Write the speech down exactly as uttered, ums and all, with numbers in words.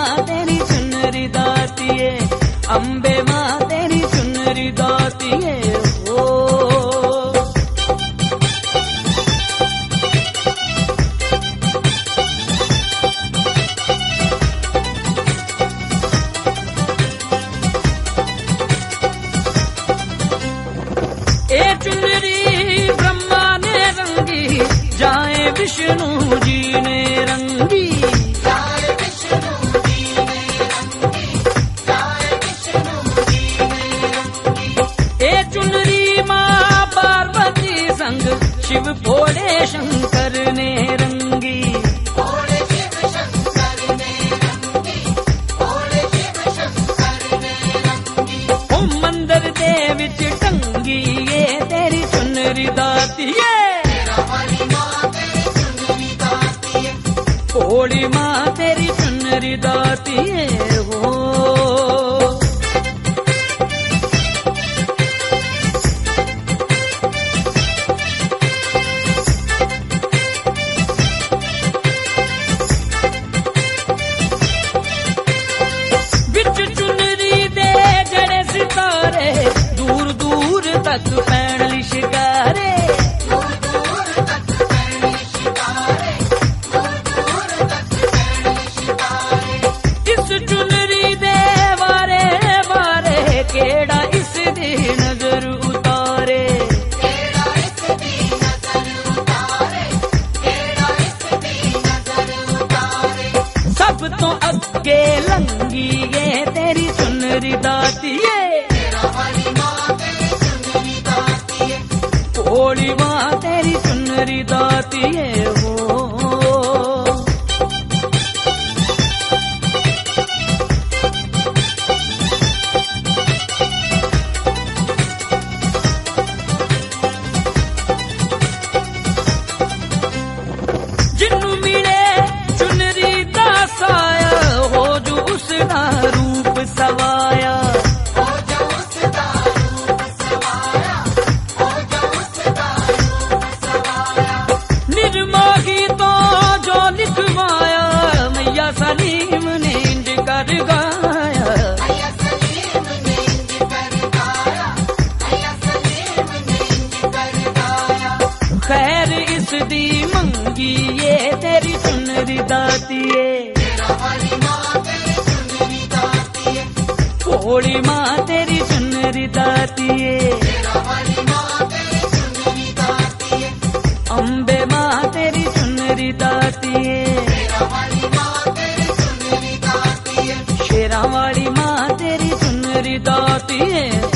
माँ तेरी चुनरी दातिए, अम्बे माँ तेरी चुनरी दातिए हो। ए चुनरी ब्रह्मा ने रंगी, जाए विष्णु जी ने रंगी, जाए विष्णु जी ने रंगी, जाए विष्णु जी ने रंगी। ए चुनरी माँ पार्वती संग शिव भोले शंकर ने रंगी, भोले शिव शंकर ने रंगी, भोले शिव शंकर ने रंगी। ओ मंदिर दे विच टंगी ये तेरी चुनरी दातिए, भोली माँ तेरी चुनरी दातिए हो। बिच चुनरी दे जड़े सितारे, दूर दूर तक पैण लिशकारे, केड़ा इस दी नजर उतारे, केड़ा इस दी नजर उतारे, केड़ा इस दी नजर उतारे। सब तो अगे लंगी ये तेरी चुनरी दातिए, भोली माँ तेरी चुनरी दातिए हो। जिन्नू मिले चुनरी दा साया, हो जो उसदा रूप सवाया, हो जो उसदा रूप सवाया, हो जो उसदा रूप सवाया। निर्मोही तो जो लिखवाया, मैया सलीम ने इंज कर गाया, मैया सलीम ने इंज कर गाया, मैया सलीम ने इंज कर गाया। खैर इस दी मंगी ये तेरी चुनरी दातिए, भोली माँ तेरी चुनरी दातिए, अम्बे माँ तेरी चुनरी दातिए, शेरा वाली माँ तेरी चुनरी दातिए।